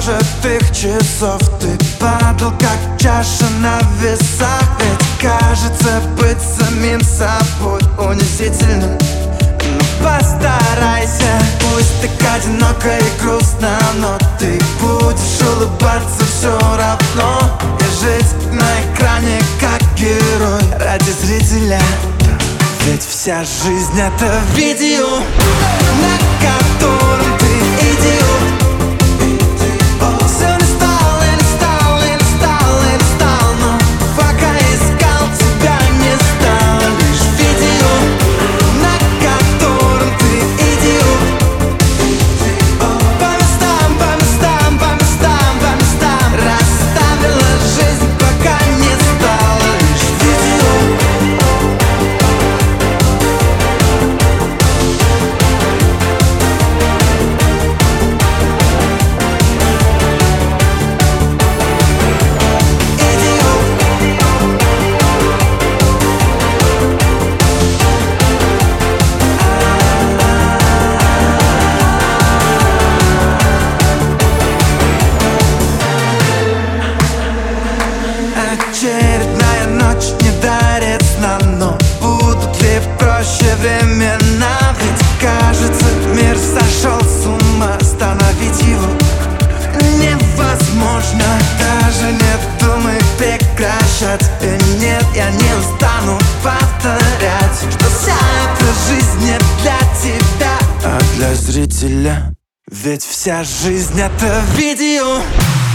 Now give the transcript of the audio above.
прожитых часов. Ты падал, как чаша на весах. Ведь кажется, быть самим собой унизительно. Но постарайся, пусть так одиноко и грустно, но ты будешь улыбаться все равно и жить на экране как герой ради зрителя. Ведь вся жизнь — это видео, на котором ты идиот. Все листал и листал и листал и листал, но пока искал, тебя не стало. Лишь видео, на котором ты идиот. По местам, по местам, по местам, по местам расставила жизнь, пока не стало. Лишь видео. Очередная ночь не дарит сна, но будут ли проще времена? Ведь кажется, мир сошел с ума, остановить его невозможно. Даже не думай прекращать. И нет, я не устану повторять, что вся эта жизнь не для тебя, а для зрителя. Ведь вся жизнь — это видео.